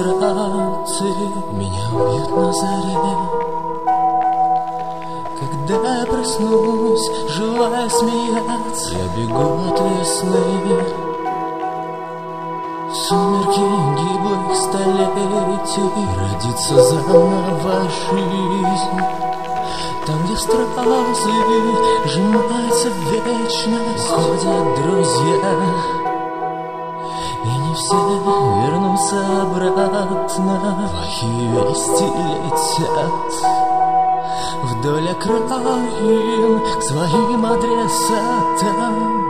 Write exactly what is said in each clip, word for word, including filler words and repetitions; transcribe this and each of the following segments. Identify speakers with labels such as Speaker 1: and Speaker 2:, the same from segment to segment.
Speaker 1: иллюстрации меня убьют на заре. Когда я проснусь, желая смеяться, я бегу от весны. Сумерки гиблых столетий, родится заново жизнь. Там, где стразы сжимается в вечность, ходят друзья, и не все вернутся обратно. Плохие вести летят вдоль окраин к своим адресатам.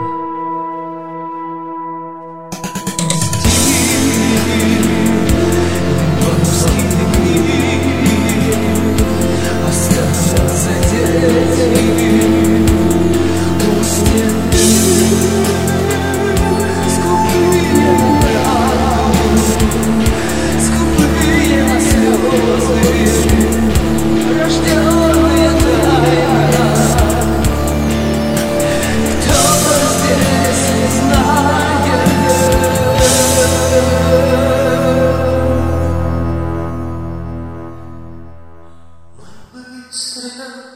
Speaker 2: Стрел